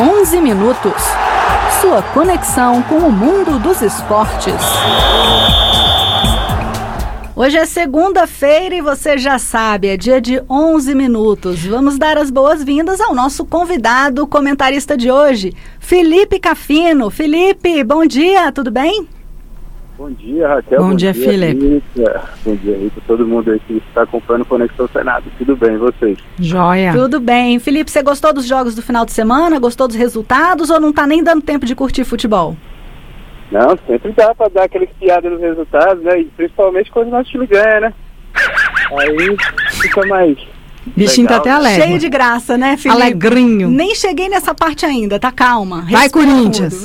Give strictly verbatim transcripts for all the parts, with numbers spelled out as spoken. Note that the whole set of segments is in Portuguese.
onze minutos. Sua conexão com o mundo dos esportes. Hoje é segunda-feira e você já sabe, é dia de onze minutos. Vamos dar as boas-vindas ao nosso convidado, comentarista de hoje, Felipe Cafino. Felipe, bom dia, tudo bem? Bom dia, Raquel. Bom, bom dia, dia Felipe. Rita. Bom dia, Rita. Todo mundo aí que está acompanhando o Conexão Senado. Tudo bem, e vocês? Joia. Tudo bem. Felipe, você gostou dos jogos do final de semana? Gostou dos resultados ou não está nem dando tempo de curtir futebol? Não, sempre dá para dar aquela espiada nos resultados, né? E principalmente quando o nosso time ganha, né? Aí fica mais... Bichinho tá até alegre. Cheio de graça, né, Felipe? Alegrinho. Nem cheguei nessa parte ainda, tá calma. Vai, Corinthians.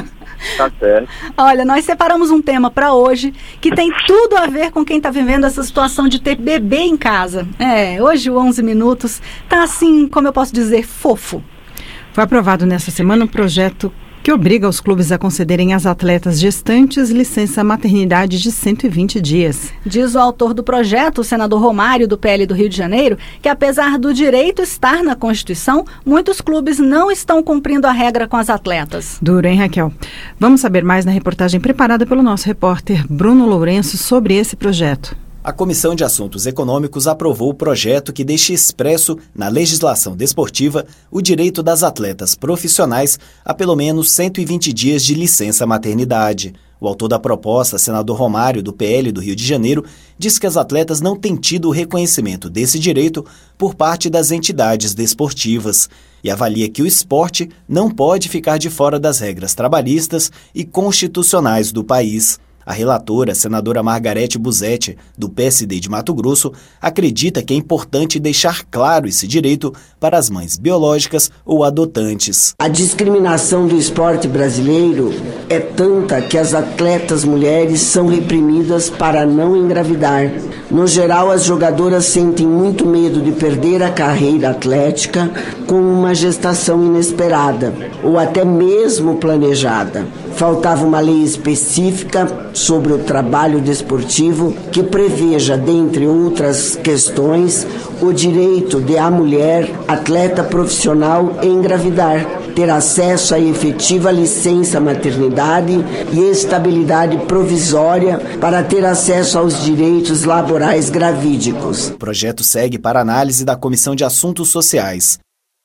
Tá certo. Olha, nós separamos um tema para hoje que tem tudo a ver com quem está vivendo essa situação de ter bebê em casa. É, hoje o onze minutos tá assim, como eu posso dizer, fofo. Foi aprovado nessa semana um projeto que obriga os clubes a concederem às atletas gestantes licença maternidade de cento e vinte dias. Diz o autor do projeto, o senador Romário, do P L do Rio de Janeiro, que apesar do direito estar na Constituição, muitos clubes não estão cumprindo a regra com as atletas. Duro, hein, Raquel? Vamos saber mais na reportagem preparada pelo nosso repórter Bruno Lourenço sobre esse projeto. A Comissão de Assuntos Econômicos aprovou o projeto que deixa expresso, na legislação desportiva, o direito das atletas profissionais a pelo menos cento e vinte dias de licença maternidade. O autor da proposta, senador Romário, do P L do Rio de Janeiro, diz que as atletas não têm tido o reconhecimento desse direito por parte das entidades desportivas e avalia que o esporte não pode ficar de fora das regras trabalhistas e constitucionais do país. A relatora, senadora Margarete Busetti, do P S D de Mato Grosso, acredita que é importante deixar claro esse direito para as mães biológicas ou adotantes. A discriminação do esporte brasileiro é tanta que as atletas mulheres são reprimidas para não engravidar. No geral, as jogadoras sentem muito medo de perder a carreira atlética com uma gestação inesperada ou até mesmo planejada. Faltava uma lei específica sobre o trabalho desportivo que preveja, dentre outras questões, o direito de a mulher, atleta profissional, engravidar, ter acesso à efetiva licença maternidade e estabilidade provisória para ter acesso aos direitos laborais gravídicos. O projeto segue para análise da Comissão de Assuntos Sociais.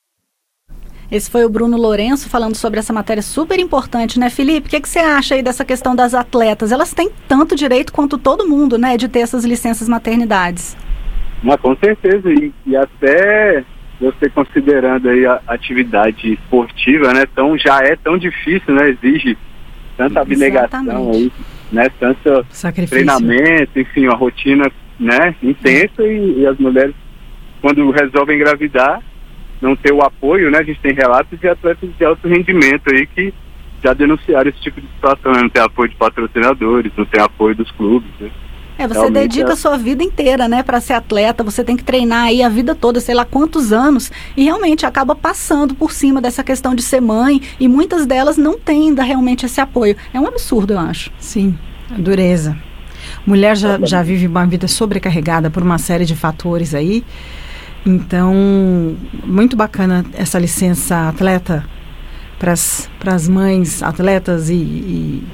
Esse foi o Bruno Lourenço falando sobre essa matéria super importante, né, Felipe? O que, que você acha aí dessa questão das atletas? Elas têm tanto direito quanto todo mundo, né, de ter essas licenças maternidades. Mas com certeza, e, e até você considerando aí a atividade esportiva, né, tão, já é tão difícil, né, exige tanta abnegação aí, né, tanto sacrifício, treinamento, enfim, uma rotina, né, intensa e, e as mulheres, quando resolvem engravidar, não ter o apoio, né? A gente tem relatos de atletas de alto rendimento aí que já denunciaram esse tipo de situação, né? Não tem apoio de patrocinadores, não tem apoio dos clubes, né? É, você Realmente dedica a é... sua vida inteira, né, para ser atleta, você tem que treinar aí a vida toda, sei lá quantos anos, e realmente acaba passando por cima dessa questão de ser mãe, e muitas delas não têm ainda realmente esse apoio. É um absurdo, eu acho. Sim, a dureza. Mulher já, já vive uma vida sobrecarregada por uma série de fatores aí. Então, muito bacana essa licença atleta para as mães atletas e, e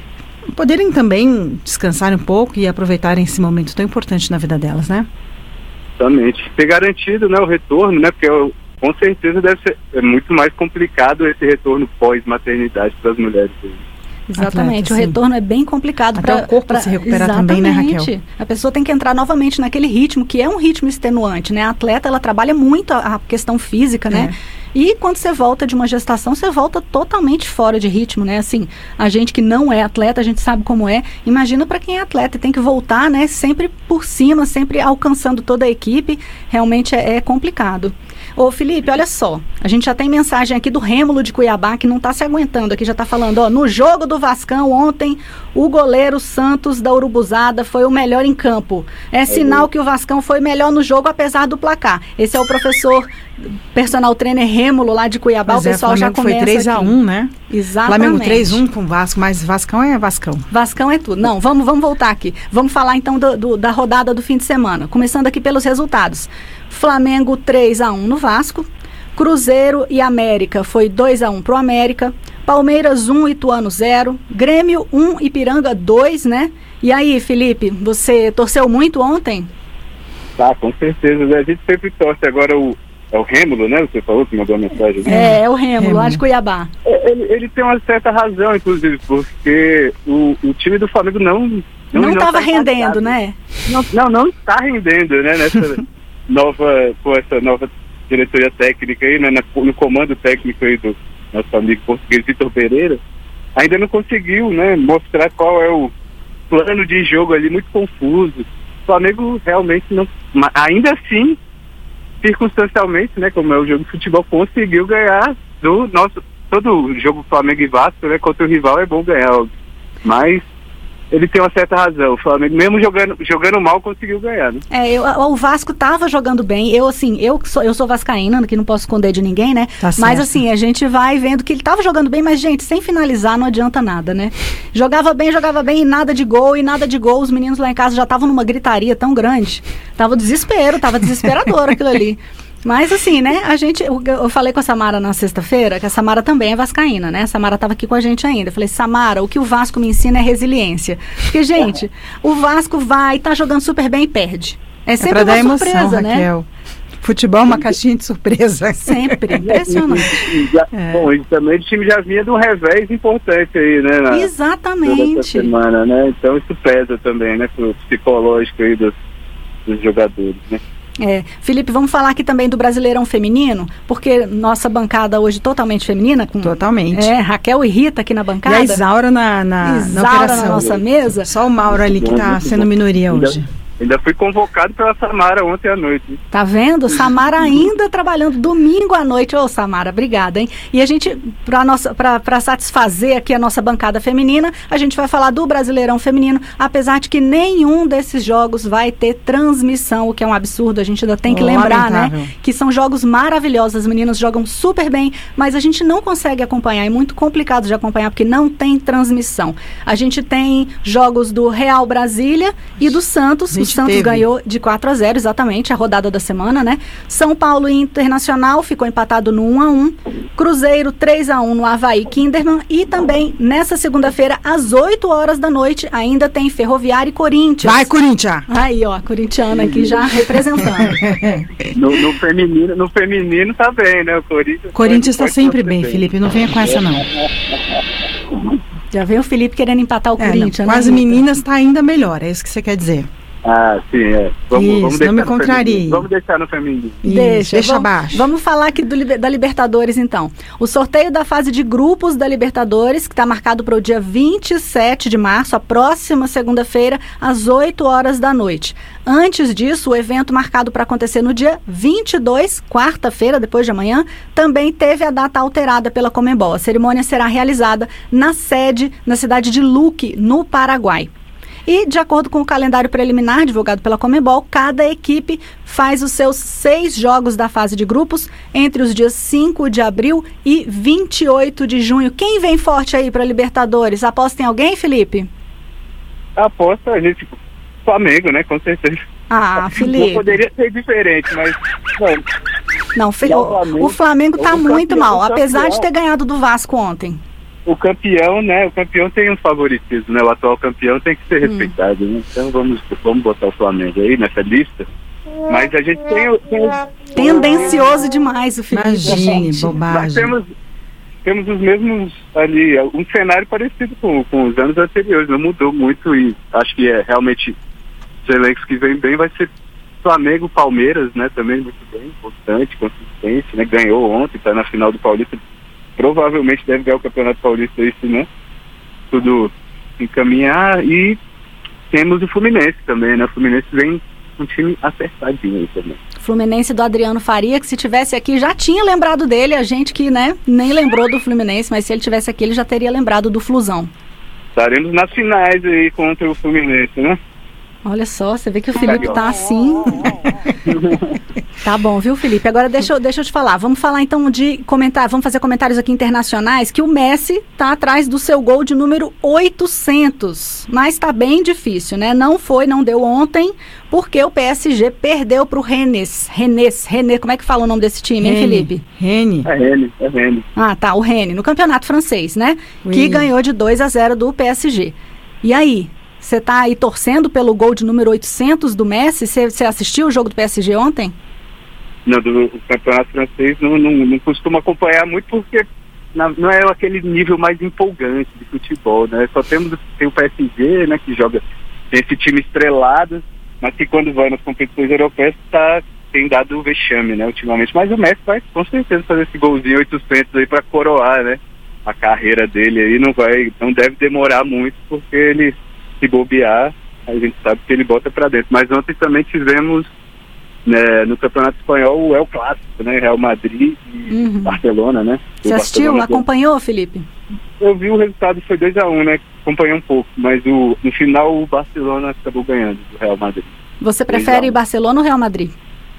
poderem também descansar um pouco e aproveitarem esse momento tão importante na vida delas, né? Exatamente. Ter garantido, né, o retorno, né? Porque eu, com certeza deve ser é muito mais complicado esse retorno pós-maternidade para as mulheres. Exatamente, Atleta, o retorno é bem complicado para o corpo pra, se recuperar também, né, Raquel? A pessoa tem que entrar novamente naquele ritmo, que é um ritmo extenuante, né? A atleta, ela trabalha muito a, a questão física, né? É. E quando você volta de uma gestação, você volta totalmente fora de ritmo, né? Assim, a gente que não é atleta, a gente sabe como é. Imagina para quem é atleta e tem que voltar, né? Sempre por cima, sempre alcançando toda a equipe. Realmente é, é complicado. Ô, Felipe, olha só, a gente já tem mensagem aqui do Rêmulo de Cuiabá, que não está se aguentando aqui, já está falando, ó, no jogo do Vascão ontem, o goleiro Santos da Urubuzada foi o melhor em campo. É sinal que o Vascão foi melhor no jogo, apesar do placar. Esse é o professor personal trainer Rêmulo, lá de Cuiabá. Mas o pessoal é, já começa foi três a um, né? Exatamente. Flamengo três a um com o Vasco, mas Vascão é Vascão. Vascão é tudo. Não, vamos, vamos voltar aqui. Vamos falar então do, do, da rodada do fim de semana. Começando aqui pelos resultados. Flamengo três a um no Vasco. Cruzeiro e América foi dois a um pro América. Palmeiras um, Ituano zero. Grêmio um, Ipiranga dois, né? E aí, Felipe, você torceu muito ontem? Tá, com certeza, né? A gente sempre torce. Agora o, é o Rêmulo, né? Você falou que mandou a mensagem. Né? É, é o Rêmulo, Rêmulo, lá de Cuiabá. É, ele, ele tem uma certa razão, inclusive, porque o, o time do Flamengo não... Não estava rendendo, né? Não, não, não está rendendo, né? Nessa nova, com essa nova diretoria técnica aí, né? No comando técnico aí do nosso amigo português Vitor Pereira, ainda não conseguiu, né? Mostrar qual é o plano de jogo ali, muito confuso. O Flamengo realmente não... Ainda assim, circunstancialmente, né? Como é o jogo de futebol, conseguiu ganhar do nosso... Todo jogo Flamengo e Vasco, né? Contra o rival é bom ganhar, óbvio. Mas ele tem uma certa razão. O Flamengo, mesmo jogando, jogando mal, conseguiu ganhar, né? É, eu, o Vasco tava jogando bem. Eu, assim, eu sou, eu sou vascaína, que não posso esconder de ninguém, né? Tá mas, certo. assim, a gente vai vendo que ele tava jogando bem, mas, gente, sem finalizar não adianta nada, né? Jogava bem, jogava bem, e nada de gol, e nada de gol. Os meninos lá em casa já estavam numa gritaria tão grande. Tava desespero, tava desesperador aquilo ali. Mas assim, né, a gente, eu, eu falei com a Samara na sexta-feira, que a Samara também é vascaína, né, a Samara estava aqui com a gente ainda, eu falei, Samara, o que o Vasco me ensina é resiliência, porque gente, o Vasco vai, tá jogando super bem e perde, é sempre é uma emoção, surpresa, né? Raquel. Futebol é uma caixinha de surpresa. Sempre, impressionante. É. Bom, e também o time já vinha de um revés importante aí, né? Na, Exatamente. Essa semana, né, então isso pesa também, né, pro psicológico aí dos, dos jogadores, né. É. Felipe, vamos falar aqui também do Brasileirão Feminino, porque nossa bancada hoje totalmente feminina. Com, totalmente. É, Raquel e Rita aqui na bancada. E a Isaura na, na, Isaura na operação. na nossa mesa. Só o Mauro ali que está sendo minoria hoje. Ainda fui convocado pela Samara ontem à noite. Tá vendo? Samara ainda trabalhando domingo à noite. Ô, Samara, obrigada, hein? E a gente, para satisfazer aqui a nossa bancada feminina, a gente vai falar do Brasileirão Feminino, apesar de que nenhum desses jogos vai ter transmissão, o que é um absurdo. A gente ainda tem que oh, lembrar, lamentável. né? Que são jogos maravilhosos. As meninas jogam super bem, mas a gente não consegue acompanhar. É muito complicado de acompanhar, porque não tem transmissão. A gente tem jogos do Real Brasília e do Santos. O Santos teve. ganhou de quatro a zero, exatamente, a rodada da semana, né? São Paulo Internacional ficou empatado no um a um. Cruzeiro três a um no Avaí Kinderman. E também, nessa segunda-feira, às oito horas da noite, ainda tem Ferroviária e Corinthians. Vai, Corinthians! Aí, ó, a corintiana aqui já representando. no, no, feminino, no feminino tá bem, né? O Corinthians Corinthians está sempre bem, bem, Felipe. Não venha com essa, não. Já veio o Felipe querendo empatar o é, Corinthians, não, né? Com as meninas está ainda melhor, é isso que você quer dizer. Ah, sim, é. Vamos, Isso, vamos não me contrarie. Vamos deixar no feminino. Deixa, deixa vamos, abaixo. Vamos falar aqui do, da Libertadores, então. O sorteio da fase de grupos da Libertadores, que está marcado para o dia vinte e sete de março, a próxima segunda-feira, às oito horas da noite. Antes disso, o evento marcado para acontecer no dia vinte e dois, quarta-feira, depois de amanhã, também teve a data alterada pela Conmebol. A cerimônia será realizada na sede, na cidade de Luque, no Paraguai. E, de acordo com o calendário preliminar divulgado pela Conmebol, cada equipe faz os seus seis jogos da fase de grupos entre os dias cinco de abril e vinte e oito de junho. Quem vem forte aí para a Libertadores? Aposta em alguém, Felipe? Aposta a gente, Flamengo, né? Com certeza. Ah, Felipe. Não poderia ser diferente, mas... Não, não fe... o Flamengo, o Flamengo está muito campeão, mal, apesar de ter ganhado do Vasco ontem. O campeão, né? O campeão tem um favoritismo, né? O atual campeão tem que ser hum. respeitado, né? Então vamos, vamos botar o Flamengo aí nessa lista. Mas a gente tem... tem Tendencioso demais o Felipe. Imagine, bobagem. Nós temos, temos os mesmos ali, um cenário parecido com, com os anos anteriores, não mudou muito e acho que é realmente os elencos que vem bem vai ser Flamengo, Palmeiras, né? Também muito bem, importante, consistente, né? Ganhou ontem, está na final do Paulista. Provavelmente deve ganhar o Campeonato Paulista, isso, né? Tudo encaminhar. E temos o Fluminense também, né? O Fluminense vem um time acertadinho aí também. Fluminense do Adriano Faria, que se tivesse aqui já tinha lembrado dele, a gente que, né, nem lembrou do Fluminense, mas se ele tivesse aqui ele já teria lembrado do Flusão. Estaremos nas finais aí contra o Fluminense, né? Olha só, você vê que o Felipe tá assim. Tá bom, viu, Felipe? Agora deixa eu, deixa eu te falar. Vamos falar então de comentar, vamos fazer comentários aqui internacionais, que o Messi tá atrás do seu gol de número oitocentos. Mas tá bem difícil, né? Não foi, não deu ontem, porque o P S G perdeu pro Rennes. Rennes, Rennes, como é que fala o nome desse time, hein, Felipe? Rennes. É Rennes, é Rennes. Ah, tá, o Rennes, no campeonato francês, né? Oui. Que ganhou de dois a zero do P S G. E aí? Você tá aí torcendo pelo gol de número oitocentos do Messi? Você assistiu o jogo do P S G ontem? Não, do, do campeonato francês não, não, não costumo acompanhar muito porque na, não é aquele nível mais empolgante de futebol, né? Só temos tem o P S G, né, que joga, tem esse time estrelado, mas que quando vai nas competições europeias tá, tem dado o vexame, né, ultimamente. Mas o Messi vai com certeza fazer esse golzinho oitocentos aí para coroar, né, a carreira dele aí. Não vai, não deve demorar muito, porque ele, se bobear, a gente sabe que ele bota para dentro. Mas ontem também tivemos, né, no Campeonato Espanhol, o El Clássico, né, Real Madrid e Uhum. Barcelona, né. Você assistiu? Barcelona, Acompanhou, Felipe? eu vi o resultado, foi dois a um, né, acompanhei um pouco, mas o, no final o Barcelona acabou ganhando do Real Madrid. Você prefere Barcelona ou Real Madrid?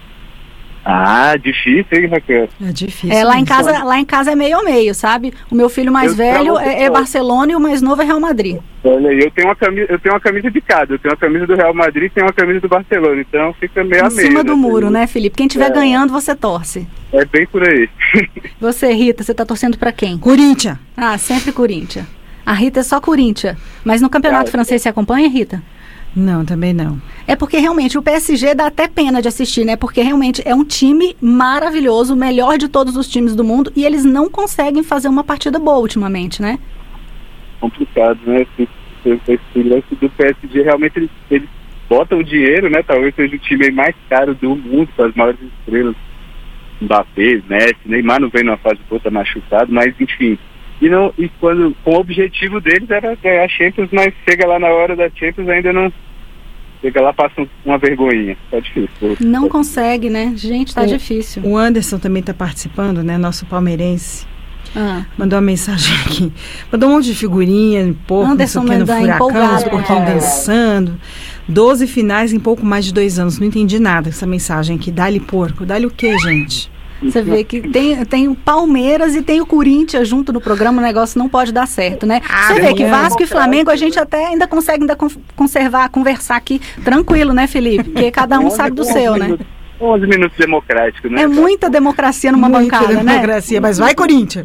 Ah, difícil, hein, Raquel? É difícil. É, lá em mesmo. casa, lá em casa é meio a meio, sabe? O meu filho mais Eu velho tava- é, é Barcelona e o mais novo é Real Madrid. Olha, eu tenho uma camisa, eu tenho uma camisa de cada, eu tenho uma camisa do Real Madrid e tenho uma camisa do Barcelona, então fica meio Em a meio. cima do né, muro, assim. né, Felipe? Quem estiver É. ganhando, você torce. É bem por aí. Você, Rita, você tá torcendo pra quem? Corinthians. Ah, sempre Corinthians. A Rita é só Corinthians. Mas no campeonato Ah, francês você acompanha, Rita? Não, também não. É porque realmente o P S G dá até pena de assistir, né? Porque realmente é um time maravilhoso, o melhor de todos os times do mundo, e eles não conseguem fazer uma partida boa ultimamente, né? Complicado, né? Esse, esse lance do P S G, realmente eles, eles botam dinheiro, né? Talvez seja o time mais caro do mundo, com as maiores estrelas. Mbappé, Messi, Neymar não vem numa fase boa, tá machucado, mas enfim. E, não, e quando, com o objetivo deles era ganhar a Champions, mas chega lá na hora da Champions ainda não... Chega lá, passa uma vergonhinha. Tá difícil. Não consegue, né? Gente, tá O- difícil. O Anderson também está participando, né? Nosso palmeirense. Ah. Mandou uma mensagem aqui. Mandou um monte de figurinha, porco, Anderson não sei o que, no manda furacão, os empolgado, porquinhos é. dançando. doze finais em pouco mais de dois anos. Não entendi nada essa mensagem aqui. Dá-lhe porco. Dá-lhe o quê, gente? Você vê que tem, tem o Palmeiras e tem o Corinthians junto no programa, o negócio não pode dar certo, né? Ah, Você vê que é. Vasco e Flamengo a gente até ainda consegue ainda con- conservar, conversar aqui tranquilo, né, Felipe? Porque cada um sabe do seu, né? onze minutos democráticos, né? É muita democracia numa Muita bancada, né? democracia, mas vai, Corinthians!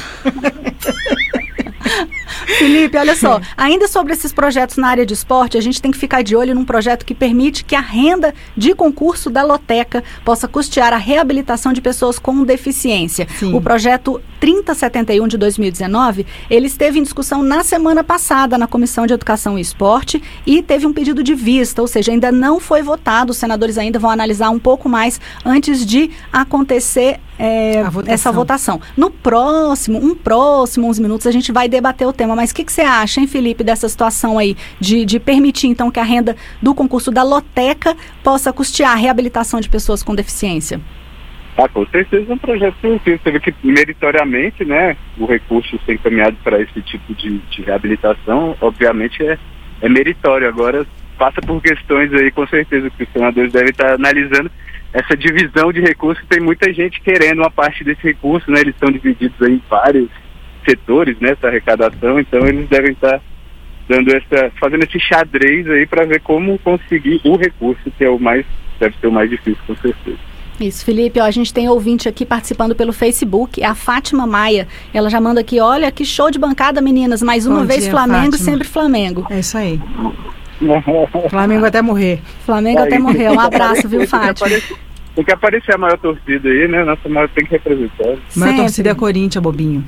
Felipe, olha só, ainda sobre esses projetos na área de esporte, a gente tem que ficar de olho num projeto que permite que a renda de concurso da loteca possa custear a reabilitação de pessoas com deficiência. Sim. O projeto trinta setenta e um de dois mil e dezenove, ele esteve em discussão na semana passada na Comissão de Educação e Esporte e teve um pedido de vista, ou seja, ainda não foi votado, os senadores ainda vão analisar um pouco mais antes de acontecer é, A votação. essa votação. No próximo, um próximo, uns minutos, a gente vai debater o tema. Mas o que, que você acha, hein, Felipe, dessa situação aí, de, de permitir, então, que a renda do concurso da loteca possa custear a reabilitação de pessoas com deficiência? Ah, com certeza é um projeto positivo. Você vê que meritoriamente, né, o recurso ser encaminhado para esse tipo de, de reabilitação, obviamente é, é meritório. Agora passa por questões aí, com certeza, que os senadores devem estar analisando essa divisão de recursos. Tem muita gente querendo uma parte desse recurso, né, eles estão divididos aí em vários setores, né, essa arrecadação, então eles devem estar dando essa, fazendo esse xadrez aí para ver como conseguir o recurso, que é o mais, deve ser o mais difícil, com certeza. Isso, Felipe, ó, a gente tem ouvinte aqui participando pelo Facebook, é a Fátima Maia. Ela já manda aqui, olha, que show de bancada, meninas, mais uma Bom vez dia, Flamengo, Fátima. sempre Flamengo. É isso aí. Flamengo até morrer. Flamengo Aí, até morreu. Um abraço, viu, tem que Fátima? aparecer- Tem que aparecer a maior torcida aí, né? Nossa maior tem que representar. Maior Sempre. torcida é Corinthians, bobinho.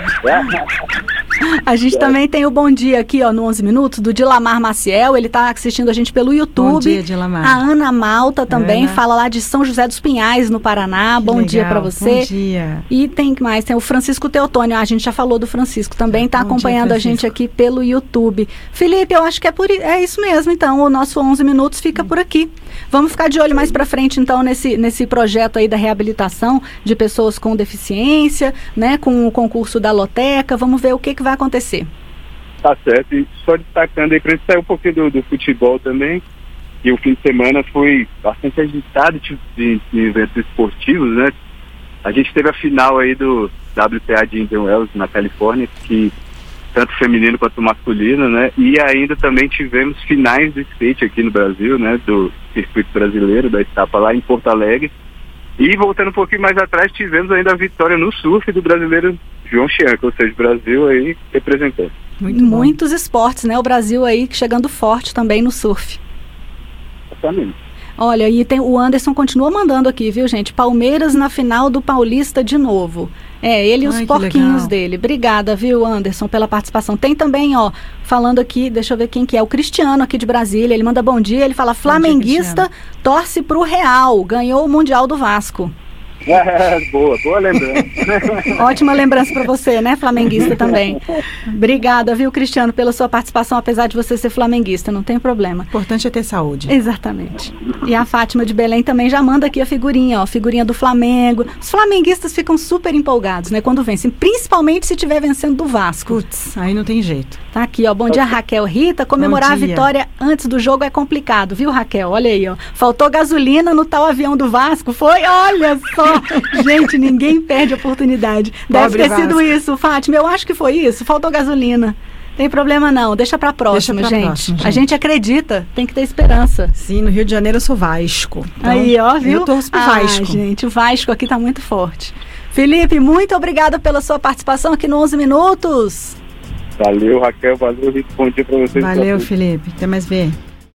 A gente também tem o bom dia aqui, ó, no onze minutos, do Dilamar Maciel. Ele tá assistindo a gente pelo YouTube. Bom dia, Dilamar. A Ana Malta também Ana. fala lá de São José dos Pinhais, no Paraná. Que Bom dia legal. pra você. Bom dia. E tem que mais? Tem o Francisco Teotônio. Ah, a gente já falou do Francisco. Também tá Bom dia, acompanhando a gente Francisco. aqui pelo YouTube. Felipe, eu acho que é, por, i- é isso mesmo, então. O nosso onze minutos fica por aqui. Vamos ficar de olho mais pra frente, então, nesse, nesse projeto aí da reabilitação de pessoas com deficiência, né? Com o concurso da loteca. Vamos ver o que, que vai acontecer. Tá certo. E só destacando aí, pra gente sair um pouquinho do, do futebol também, que o fim de semana foi bastante agitado de, de, de eventos esportivos, né? A gente teve a final aí do W T A de Indian Wells, na Califórnia, que tanto feminino quanto masculino, né? E ainda também tivemos finais de skate aqui no Brasil, né? Do circuito brasileiro, da etapa lá em Porto Alegre. E voltando um pouquinho mais atrás, tivemos ainda a vitória no surf do brasileiro João Chianca, ou seja, o Brasil aí representando. Muito Muitos esportes, né? O Brasil aí chegando forte também no surf. Exatamente. Olha, e tem, o Anderson continua mandando aqui, viu, gente? Palmeiras na final do Paulista de novo. É, ele e os Ai, porquinhos legal. dele. Obrigada, viu, Anderson, pela participação. Tem também, ó, falando aqui, deixa eu ver quem que é, o Cristiano aqui de Brasília. Ele manda bom dia, ele fala, flamenguista, torce pro Real, ganhou o Mundial do Vasco. É, boa, boa lembrança. Ótima lembrança para você, né, flamenguista também. Obrigada, viu, Cristiano, pela sua participação, apesar de você ser flamenguista, não tem problema. O importante é ter saúde. Exatamente. E a Fátima de Belém também já manda aqui a figurinha, ó, figurinha do Flamengo. Os flamenguistas ficam super empolgados, né, quando vencem, principalmente se estiver vencendo do Vasco. Putz, aí não tem jeito. Tá aqui, ó, bom dia, Raquel. Rita, comemorar a dia. vitória antes do jogo é complicado, viu, Raquel? Olha aí, ó, faltou gasolina no tal avião do Vasco, foi? Olha só! Gente, ninguém perde a oportunidade. Deve Pobre ter sido Vasco. isso, Fátima. Eu acho que foi isso. Faltou gasolina. Tem problema não. Deixa pra próxima, Deixa pra gente. próxima, gente. A gente acredita. Tem que ter esperança. Sim, no Rio de Janeiro eu sou Vasco. Então, Aí, ó, viu? Eu torço pro ah, Vasco. gente, o Vasco aqui tá muito forte. Felipe, muito obrigada pela sua participação aqui no onze Minutos. Valeu, Raquel, valeu, Rito, bom dia pra vocês. Valeu, Felipe. Até mais ver.